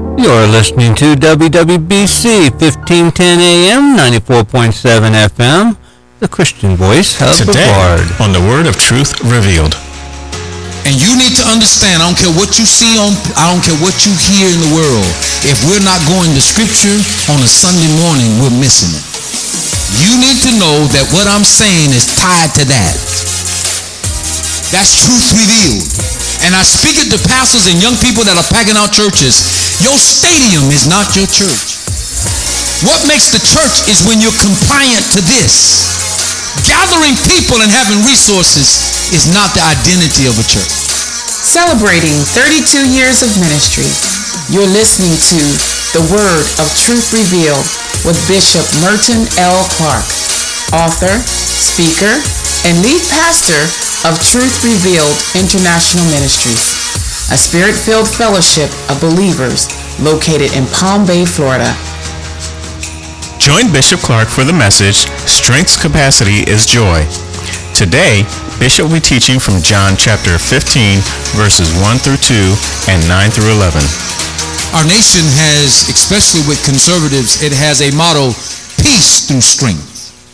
You're listening to WWBC 1510 AM, 94.7 FM, the Christian voice of the Word. On the Word of Truth Revealed. And you need to understand, I don't care what you see I don't care what you hear in the world. If we're not going to Scripture on a Sunday morning, we're missing it. You need to know that what I'm saying is tied to that. That's truth revealed. And I speak it to pastors and young people that are packing out churches. Your stadium is not your church. What makes the church is when you're compliant to this. Gathering people and having resources is not the identity of a church. Celebrating 32 years of ministry, you're listening to The Word of Truth Revealed with Bishop Merton L. Clark, author, speaker, and lead pastor of Truth Revealed International Ministries, a spirit-filled fellowship of believers located in Palm Bay, Florida. Join Bishop Clark for the message, Strength's Capacity is Joy. Today, Bishop will be teaching from John chapter 15, verses 1 through 2 and 9 through 11. Our nation has, especially with conservatives, it has a motto, peace through strength.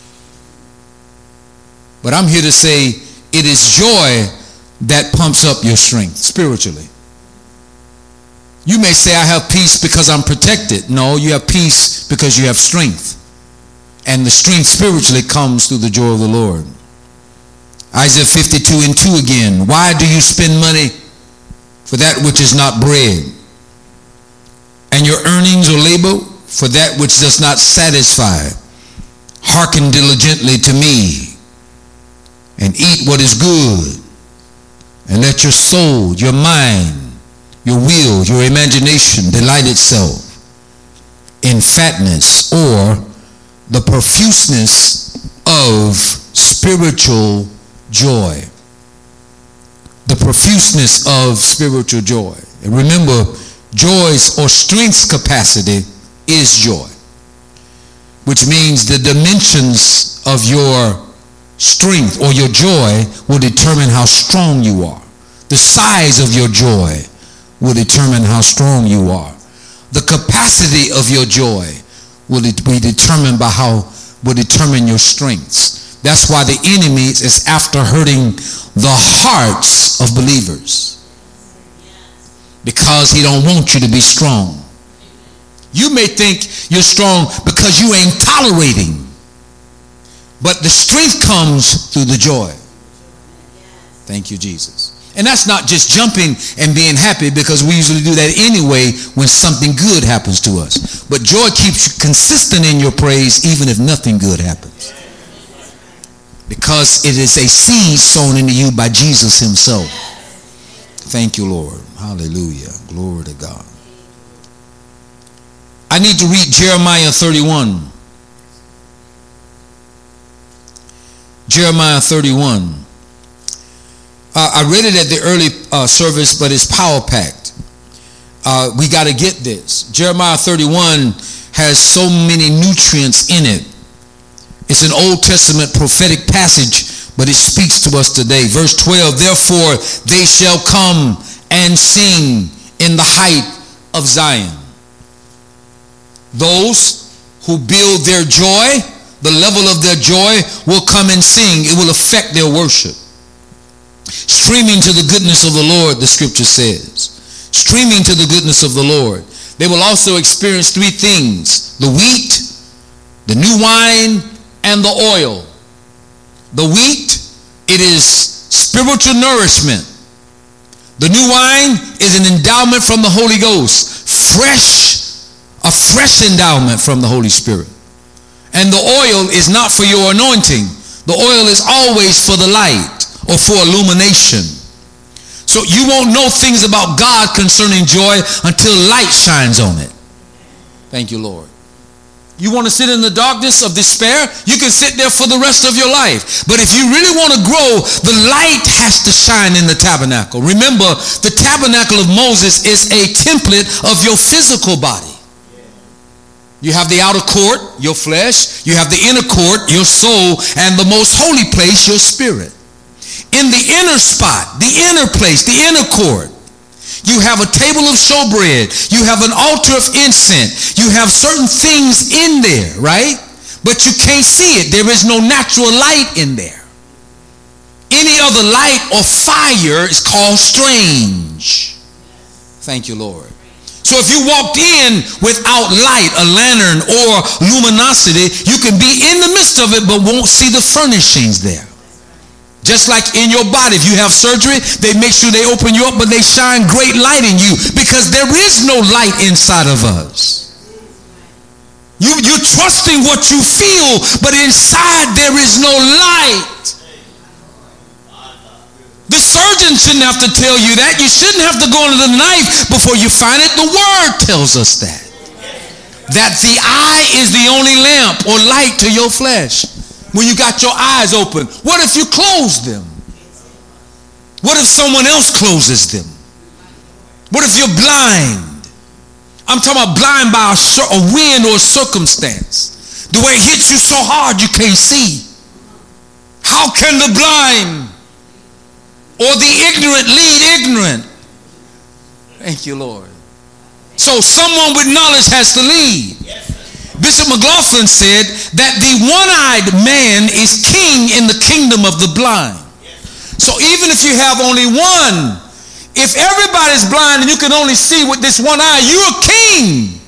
But I'm here to say it is joy that pumps up your strength spiritually. You may say, I have peace because I'm protected. No, you have peace because you have strength. And the strength spiritually comes through the joy of the Lord. Isaiah 52 and 2 again. Why do you spend money for that which is not bread, and your earnings or labor for that which does not satisfy? Hearken diligently to me, and eat what is good, and let your soul, your mind, your will, your imagination delight itself in fatness, or the profuseness of spiritual joy. The profuseness of spiritual joy. And remember, joy's or strength's capacity is joy, which means the dimensions of your strength or your joy will determine how strong you are. The size of your joy will determine how strong you are. The capacity of your joy will be determined by will determine your strengths. That's why the enemy is after hurting the hearts of believers, because he don't want you to be strong. You may think you're strong because you ain't tolerating, but the strength comes through the joy. Thank you, Jesus. And that's not just jumping and being happy, because we usually do that anyway when something good happens to us. But joy keeps you consistent in your praise even if nothing good happens, because it is a seed sown into you by Jesus himself. Thank you, Lord. Hallelujah. Glory to God. I need to read Jeremiah 31. Jeremiah 31. I read it at the early service, but it's power-packed. We got to get this. Jeremiah 31 has so many nutrients in it. It's an Old Testament prophetic passage, but it speaks to us today. Verse 12, therefore they shall come and sing in the height of Zion. Those who build their joy, the level of their joy, will come and sing. It will affect their worship. Streaming to the goodness of the Lord, the scripture says. Streaming to the goodness of the Lord. They will also experience three things: the wheat, the new wine, and the oil. The wheat, it is spiritual nourishment. The new wine is an endowment from the Holy Ghost. A fresh endowment from the Holy Spirit. And the oil is not for your anointing. The oil is always for the light, or for illumination. So you won't know things about God concerning joy until light shines on it. Thank you, Lord. You want to sit in the darkness of despair? You can sit there for the rest of your life. But if you really want to grow, the light has to shine in the tabernacle. Remember, the tabernacle of Moses is a template of your physical body. You have the outer court, your flesh. You have the inner court, your soul. And the most holy place, your spirit. In the inner spot, the inner place, the inner court, You have a table of showbread. You have an altar of incense. You have certain things in there, right? But you can't see it. There is no natural light in there. Any other light or fire is called strange. Thank you, Lord. So if you walked in without light, a lantern or luminosity, you can be in the midst of it but won't see the furnishings there. Just like in your body, if you have surgery, they make sure they open you up, but they shine great light in you because there is no light inside of us. You're trusting what you feel, but inside there is no light. The surgeon shouldn't have to tell you that. You shouldn't have to go into the knife before you find it. The word tells us that. That the eye is the only lamp or light to your flesh. When you got your eyes open, what if you close them? What if someone else closes them? What if you're blind? I'm talking about blind by a wind or a circumstance. The way it hits you so hard you can't see. How can the blind or the ignorant lead ignorant? Thank you, Lord. So someone with knowledge has to lead. Bishop McLaughlin said that the one-eyed man is king in the kingdom of the blind. So even if you have only one, if everybody's blind and you can only see with this one eye, you're a king.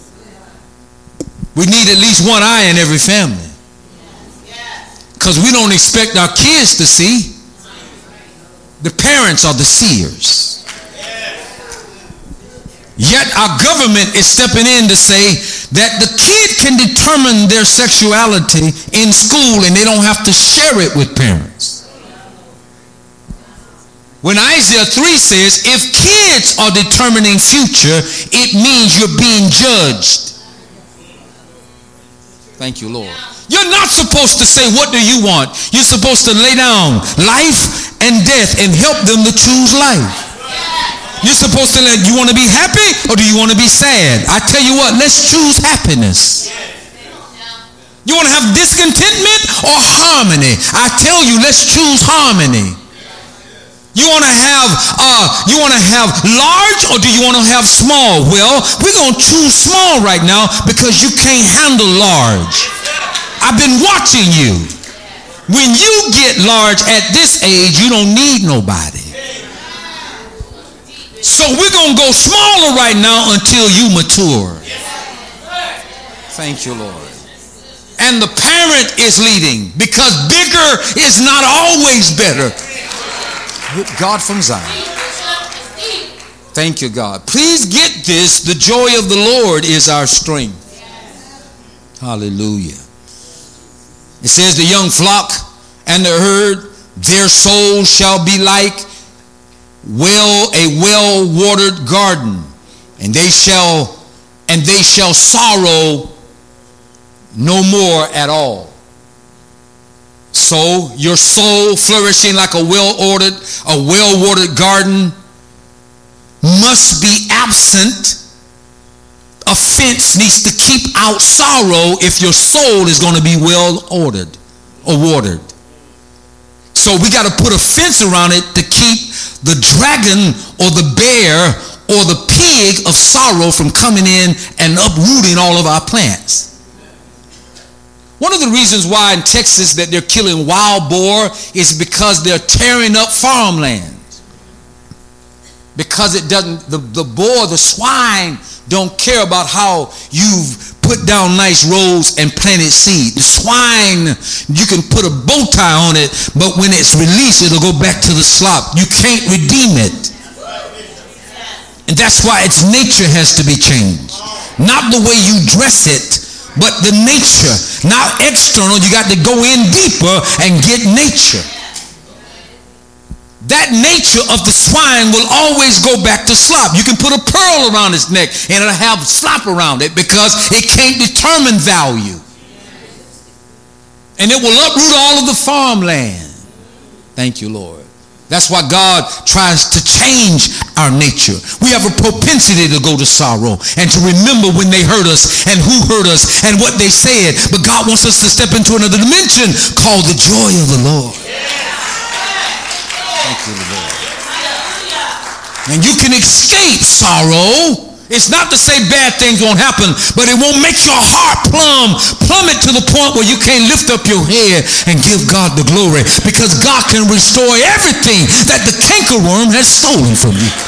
We need at least one eye in every family. Because we don't expect our kids to see. The parents are the seers. Yet our government is stepping in to say that the kid can determine their sexuality in school and they don't have to share it with parents. When Isaiah 3 says, if kids are determining future, it means you're being judged. Thank you, Lord. You're not supposed to say, what do you want? You're supposed to lay down life and death and help them to choose life. You're supposed to let, you want to be happy or do you want to be sad? I tell you what, let's choose happiness. You want to have discontentment or harmony? I tell you, let's choose harmony. You want to have large or do you want to have small? Well, we're going to choose small right now because you can't handle large. I've been watching you. When you get large at this age, you don't need nobody. So we're going to go smaller right now until you mature. Thank you, Lord. And the parent is leading because bigger is not always better. With God from Zion. Thank you, God. Please get this. The joy of the Lord is our strength. Hallelujah. It says the young flock and the herd, their souls shall be like a well-watered garden, and they shall sorrow no more at all. So your soul flourishing like a well-watered garden must be absent. A fence needs to keep out sorrow if your soul is going to be well-ordered or watered. So we got to put a fence around it to keep the dragon or the bear or the pig of sorrow from coming in and uprooting all of our plants. One of the reasons why in Texas that they're killing wild boar is because they're tearing up farmland. Because it doesn't, the boar, the swine don't care about how you've put down nice rows and planted seed. The swine, you can put a bow tie on it, but when it's released, it'll go back to the slop. You can't redeem it. And that's why its nature has to be changed. Not the way you dress it, but the nature. Not external, you got to go in deeper and get nature. That nature of the swine will always go back to slop. You can put a pearl around its neck and it'll have slop around it because it can't determine value. And it will uproot all of the farmland. Thank you, Lord. That's why God tries to change our nature. We have a propensity to go to sorrow and to remember when they hurt us and who hurt us and what they said. But God wants us to step into another dimension called the joy of the Lord. Thank you, Lord. And you can escape sorrow. It's not to say bad things won't happen, but it won't make your heart plummet to the point where you can't lift up your head and give God the glory, because God can restore everything that the cankerworm has stolen from you.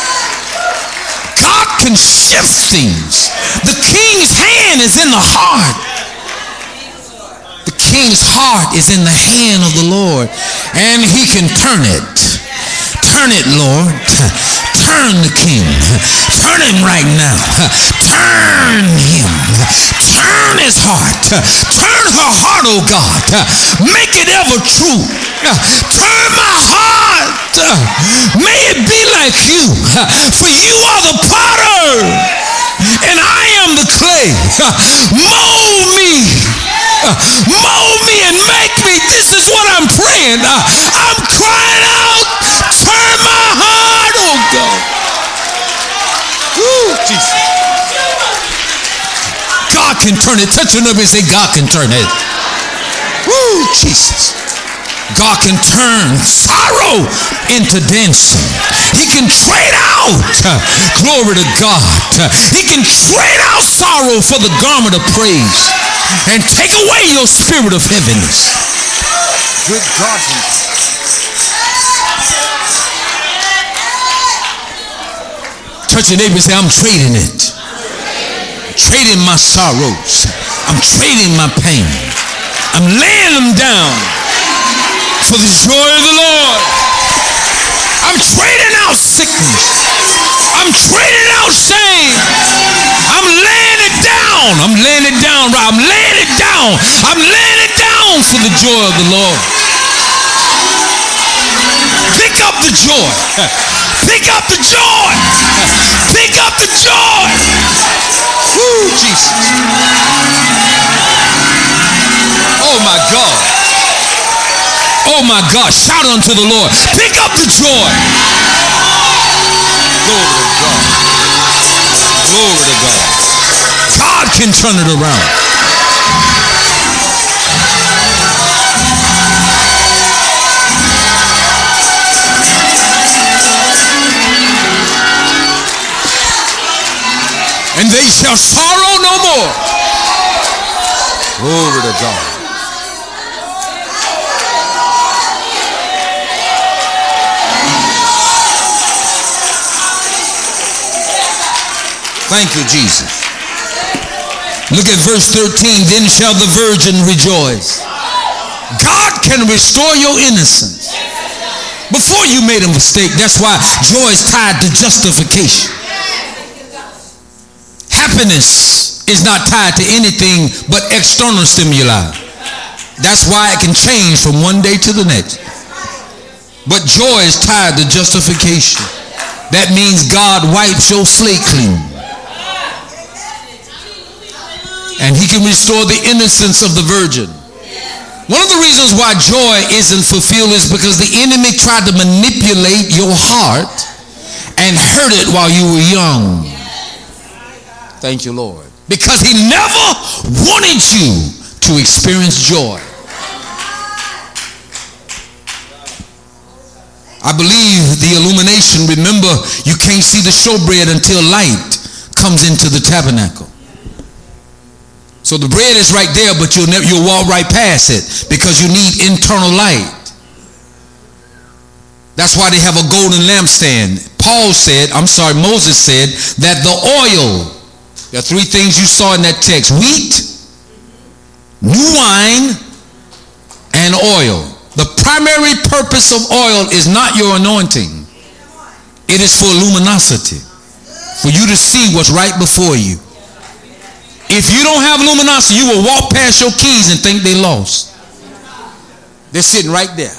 God can shift things. The king's hand is in the heart. The king's heart is in the hand of the Lord, and he can turn it. Turn it, Lord. Turn the king. Turn him right now. Turn him. Turn his heart. Turn her heart, oh God. Make it ever true. Turn my heart. May it be like you. For you are the potter, and I am the clay. Mold me. Mold me and make me. This is what I'm praying. I'm crying out. Turn my heart, oh God. Woo, Jesus. God can turn it. Touch your neighbor and say, God can turn it. Woo, Jesus. God can turn sorrow into dancing. He can trade out, glory to God. He can trade out sorrow for the garment of praise and take away your spirit of heaviness. Good God. Touch your neighbor and say, I'm trading it. Trading my sorrows. I'm trading my pain. I'm laying them down for the joy of the Lord. I'm trading out sickness. I'm trading out shame. I'm laying it down. I'm laying it down, right? I'm laying it down. I'm laying it down for the joy of the Lord. Pick up the joy. Pick up the joy. Pick up the joy. Woo, Jesus. Oh my God. Oh my God. Shout unto the Lord. Pick up the joy. Glory to God. Glory to God. God can turn it around. And they shall sorrow no more. Glory to God. Thank you, Jesus. Look at verse 13. Then shall the virgin rejoice. God can restore your innocence. Before you made a mistake, that's why joy is tied to justification. Happiness is not tied to anything but external stimuli. That's why it can change from one day to the next. But joy is tied to justification. That means God wipes your slate clean. And he can restore the innocence of the virgin. One of the reasons why joy isn't fulfilled is because the enemy tried to manipulate your heart and hurt it while you were young. Thank you, Lord. Because he never wanted you to experience joy. I believe the illumination, remember, you can't see the showbread until light comes into the tabernacle. So the bread is right there, but you'll walk right past it because you need internal light. That's why they have a golden lampstand. Moses said that the oil, there are three things you saw in that text: wheat, new wine, and oil. The primary purpose of oil is not your anointing. It is for luminosity, for you to see what's right before you. If you don't have luminosity, you will walk past your keys and think they lost. They're sitting right there.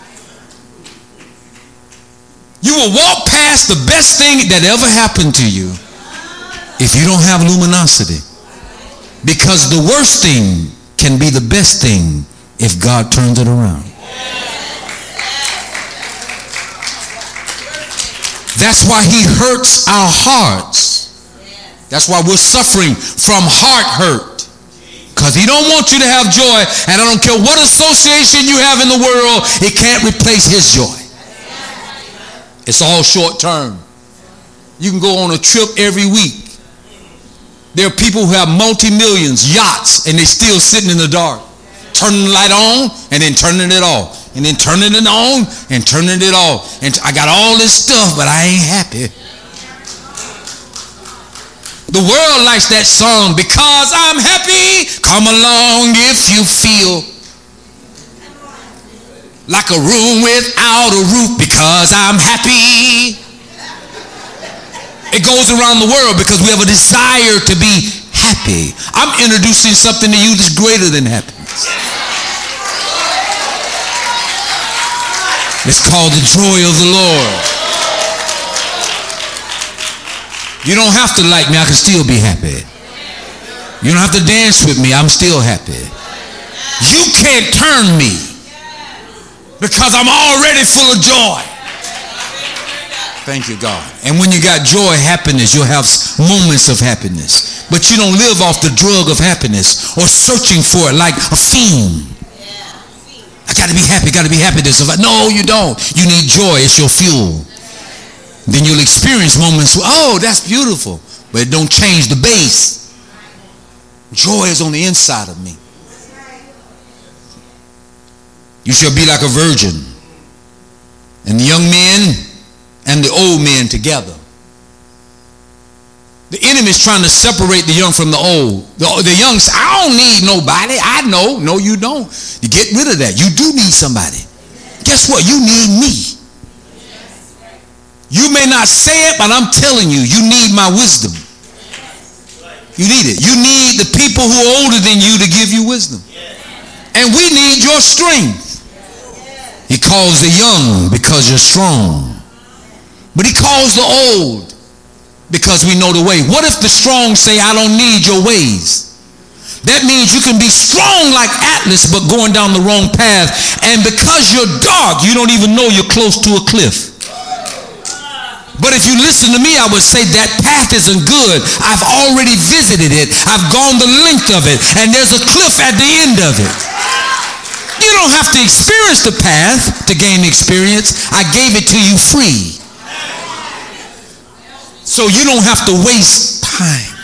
You will walk past the best thing that ever happened to you if you don't have luminosity. Because the worst thing can be the best thing if God turns it around. That's why he hurts our hearts. That's why we're suffering from heart hurt. Because he don't want you to have joy. And I don't care what association you have in the world, it can't replace his joy. It's all short term. You can go on a trip every week. There are people who have multi-millions, yachts, and they still sitting in the dark. Turning the light on and then turning it off. And then turning it on and turning it off. And I got all this stuff, but I ain't happy. The world likes that song, because I'm happy. Come along if you feel like a room without a roof, because I'm happy. It goes around the world because we have a desire to be happy. I'm introducing something to you that's greater than happiness. It's called the joy of the Lord. You don't have to like me, I can still be happy. You don't have to dance with me, I'm still happy. You can't turn me because I'm already full of joy. Thank you, God. And when you got joy, happiness, you'll have moments of happiness. But you don't live off the drug of happiness or searching for it like a fiend. I got to be happy, got to be happy. No, you don't. You need joy. It's your fuel. Then you'll experience moments where, oh, that's beautiful. But it don't change the base. Joy is on the inside of me. You shall be like a virgin. And the young men and the old men together. The enemy is trying to separate the young from the old. The young say, I don't need nobody. I know. No, you don't. You get rid of that. You do need somebody. Guess what? You need me. You may not say it, but I'm telling you, you need my wisdom. You need it. You need the people who are older than you to give you wisdom. And we need your strength. He calls the young because you're strong. But he calls the old because we know the way. What if the strong say, I don't need your ways? That means you can be strong like Atlas but going down the wrong path. And because you're dark, you don't even know you're close to a cliff. But if you listen to me, I would say that path isn't good. I've already visited it. I've gone the length of it. And there's a cliff at the end of it. You don't have to experience the path to gain experience. I gave it to you free. So you don't have to waste time.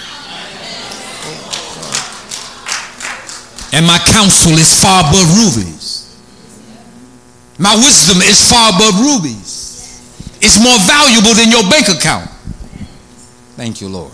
And my counsel is far above rubies. My wisdom is far above rubies. It's more valuable than your bank account. Thank you, Lord.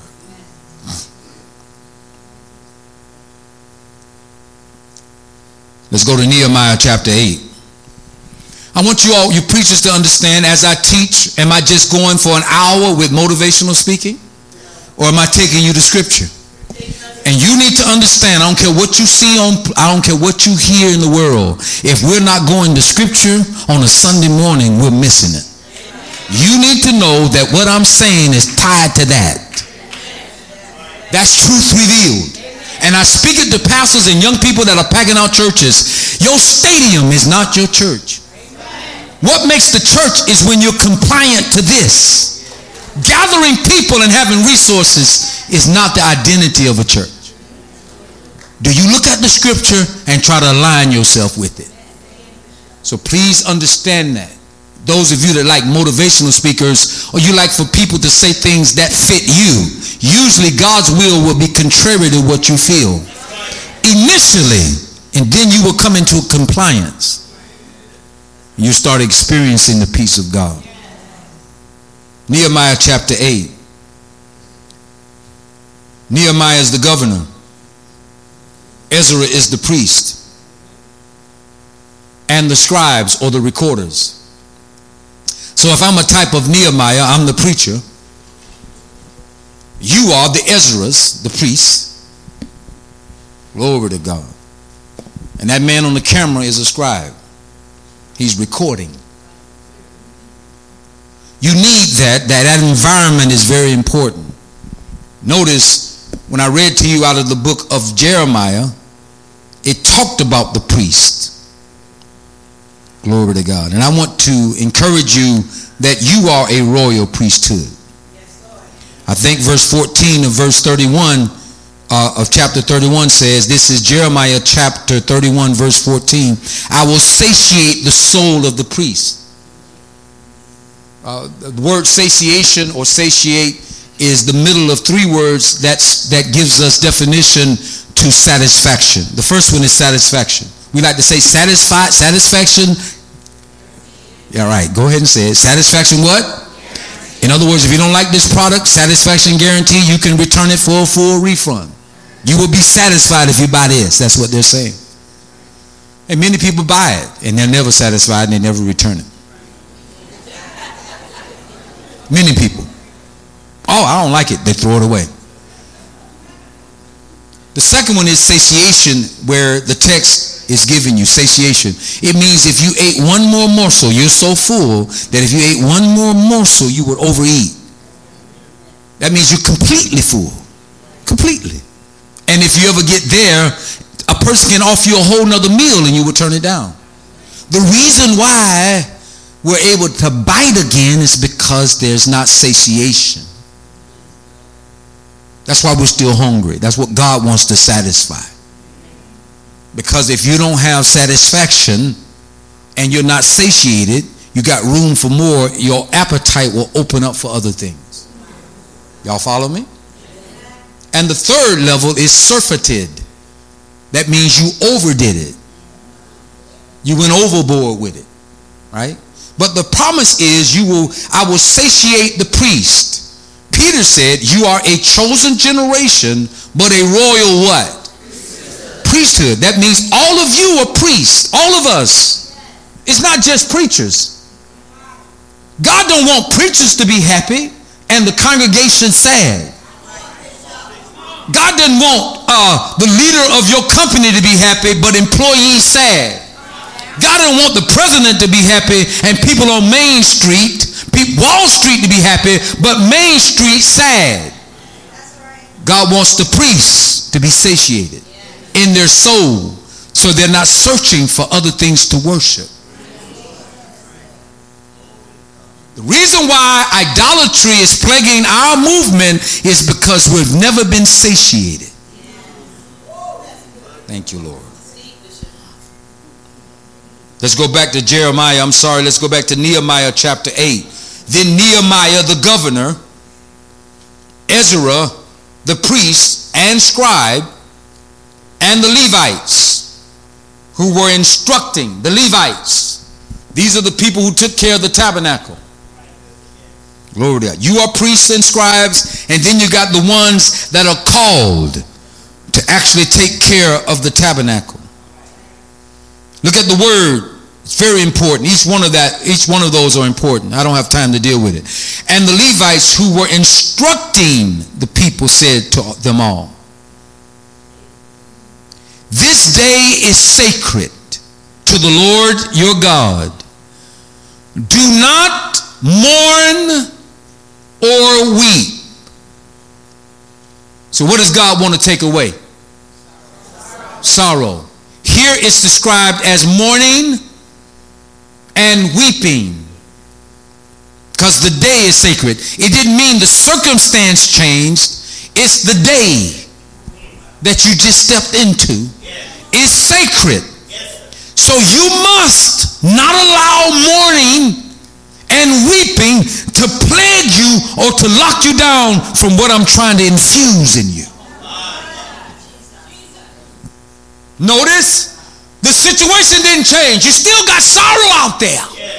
Let's go to Nehemiah chapter 8. I want you all, you preachers, to understand as I teach, am I just going for an hour with motivational speaking? Or am I taking you to scripture? And you need to understand, I don't care what you see I don't care what you hear in the world. If we're not going to scripture on a Sunday morning, we're missing it. You need to know that what I'm saying is tied to that. That's truth revealed. And I speak it to pastors and young people that are packing out churches. Your stadium is not your church. What makes the church is when you're compliant to this. Gathering people and having resources is not the identity of a church. Do you look at the scripture and try to align yourself with it? So please understand that. Those of you that like motivational speakers, or you like for people to say things that fit you, usually God's will be contrary to what you feel initially, and then you will come into compliance. You start experiencing the peace of God. Nehemiah chapter 8. Nehemiah is the governor. Ezra is the priest. And the scribes, or the recorders. So if I'm a type of Nehemiah, I'm the preacher. You are the Ezras, the priests. Glory to God. And that man on the camera is a scribe. He's recording. You need that. That environment is very important. Notice when I read to you out of the book of Jeremiah, it talked about the priest. Glory to God. And I want to encourage you that you are a royal priesthood. I think verse 14 of verse 31 of chapter 31 says, this is Jeremiah chapter 31 verse 14, I will satiate the soul of the priest. The word satiation or satiate is the middle of three words that gives us definition to satisfaction. The first one is satisfaction. We like to say satisfaction. Yeah, right. Go ahead and say it. Satisfaction what? In other words, if you don't like this product, satisfaction guarantee, you can return it for a full refund. You will be satisfied if you buy this. That's what they're saying. And many people buy it, and they're never satisfied, and they never return it. Many people. Oh, I don't like it. They throw it away. The second one is satiation, where the text is giving you satiation. It means if you ate one more morsel, you're so full that if you ate one more morsel, you would overeat. That means you're completely full. Completely. And if you ever get there, a person can offer you a whole nother meal and you would turn it down. The reason why we're able to bite again is because there's not satiation. That's why we're still hungry. That's what God wants to satisfy. Because if you don't have satisfaction and you're not satiated, you got room for more, your appetite will open up for other things. Y'all follow me? And the third level is surfeited. That means you overdid it. You went overboard with it. Right? But the promise is I will satiate the priest. Peter said, you are a chosen generation, but a royal what? Priesthood. That means all of you are priests. All of us. It's not just preachers. God don't want preachers to be happy and the congregation sad. God doesn't want the leader of your company to be happy, but employees sad. God doesn't want the president to be happy and people on Main Street, Wall Street to be happy, but Main Street sad. God wants the priests to be satiated in their soul so they're not searching for other things to worship. The reason why idolatry is plaguing our movement is because we've never been satiated. Thank you, Lord. Let's go back to Jeremiah. Let's go back to Nehemiah chapter 8. Then Nehemiah the governor, Ezra the priest and scribe, and the Levites who were instructing the Levites. These are the people who took care of the tabernacle. Glory to God. You are priests and scribes, and then you got the ones that are called to actually take care of the tabernacle. Look at the word. It's very important. Each one of those are important. I don't have time to deal with it. And the Levites who were instructing the people said to them all, this day is sacred to the Lord your God. Do not mourn or weep. So what does God want to take away? Sorrow. Here it's described as mourning and weeping because the day is sacred. It didn't mean the circumstance changed. It's the day that you just stepped into is sacred. So you must not allow mourning and weeping to plague you or to lock you down from what I'm trying to infuse in you. Notice, the situation didn't change. You still got sorrow out there.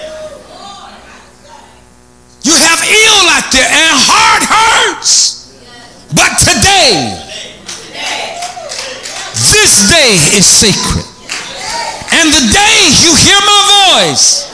You have ill out there and heart hurts. But today, this day is sacred. And the day you hear my voice,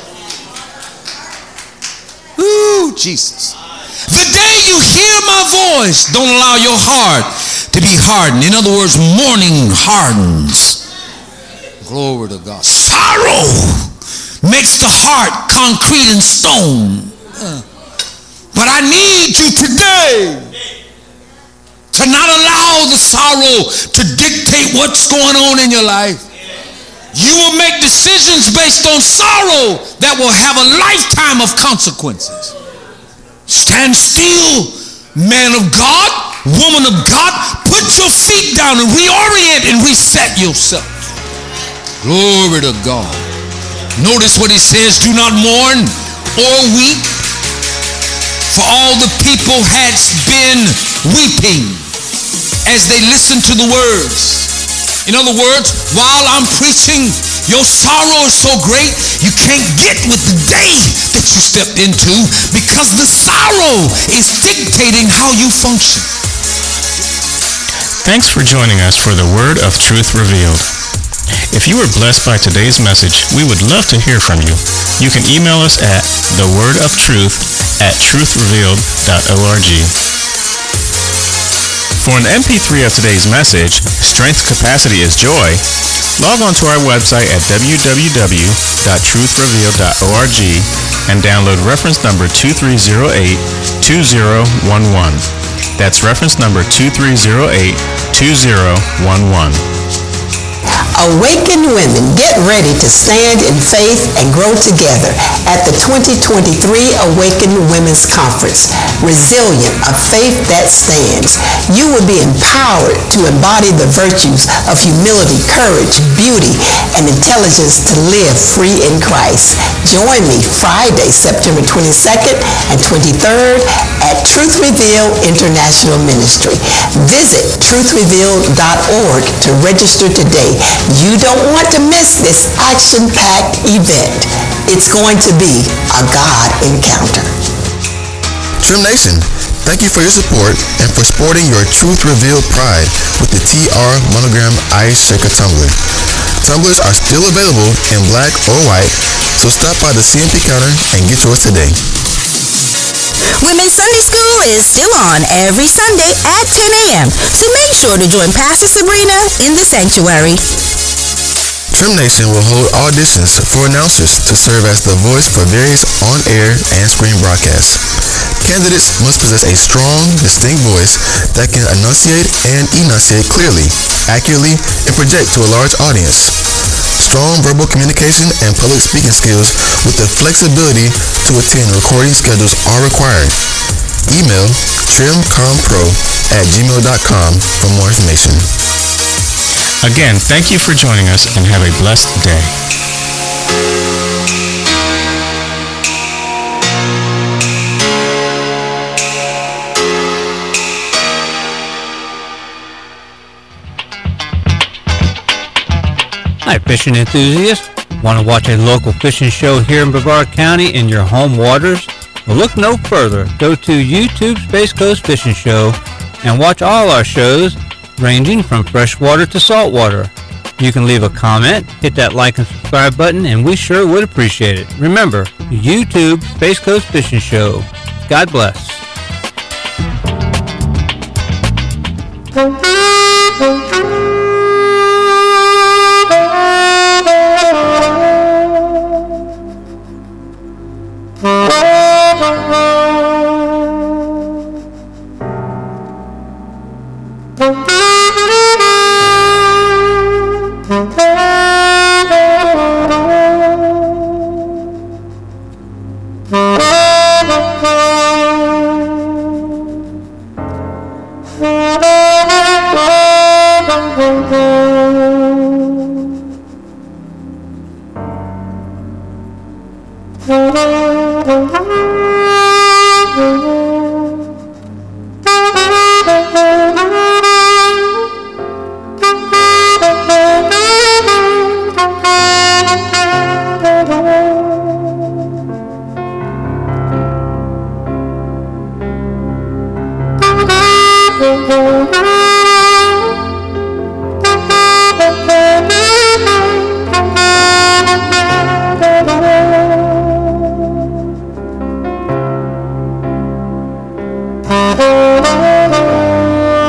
ooh, Jesus. The day you hear my voice, don't allow your heart to be hardened. In other words, mourning hardens. Glory to God. Sorrow makes the heart concrete and stone. But I need you today to not allow the sorrow to dictate what's going on in your life. You will make decisions based on sorrow that will have a lifetime of consequences. Stand still, man of God, woman of God. Put your feet down and reorient and reset yourself. Glory to God. Notice what he says. Do not mourn or weep. For all the people had been weeping as they listened to the words. In other words, while I'm preaching, your sorrow is so great, you can't get with the day that you stepped into because the sorrow is dictating how you function. Thanks for joining us for the Word of Truth Revealed. If you were blessed by today's message, we would love to hear from you. You can email us at thewordofTruth@truthrevealed.org. For an MP3 of today's message, Strength Capacity is Joy, log on to our website at www.truthrevealed.org and download reference number 2308-2011. That's reference number 2308-2011. Awakened women, get ready to stand in faith and grow together at the 2023 Awakened Women's Conference, Resilient, a Faith That Stands. You will be empowered to embody the virtues of humility, courage, beauty, and intelligence to live free in Christ. Join me Friday, September 22nd and 23rd at Truth Reveal International Ministry. Visit truthrevealed.org to register today. You don't want to miss this action-packed event. It's going to be a God encounter. Trim Nation, thank you for your support and for sporting your Truth Revealed pride with the TR Monogram Ice Shaker Tumbler. Tumblers are still available in black or white, so stop by the CMP counter and get yours today. Women's Sunday School is still on every Sunday at 10 a.m., so make sure to join Pastor Sabrina in the sanctuary. Trim Nation will hold auditions for announcers to serve as the voice for various on-air and screen broadcasts. Candidates must possess a strong, distinct voice that can enunciate and enunciate clearly, accurately, and project to a large audience. Strong verbal communication and public speaking skills with the flexibility to attend recording schedules are required. Email trimcompro@gmail.com for more information. Again, thank you for joining us and have a blessed day. Hi, fishing enthusiasts. Want to watch a local fishing show here in Brevard County in your home waters? Well, look no further. Go to YouTube Space Coast Fishing Show and watch all our shows ranging from freshwater to saltwater. You can leave a comment, hit that like and subscribe button, and we sure would appreciate it. Remember, YouTube Space Coast Fishing Show. God bless.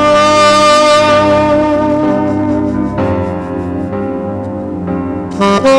Mm-hmm.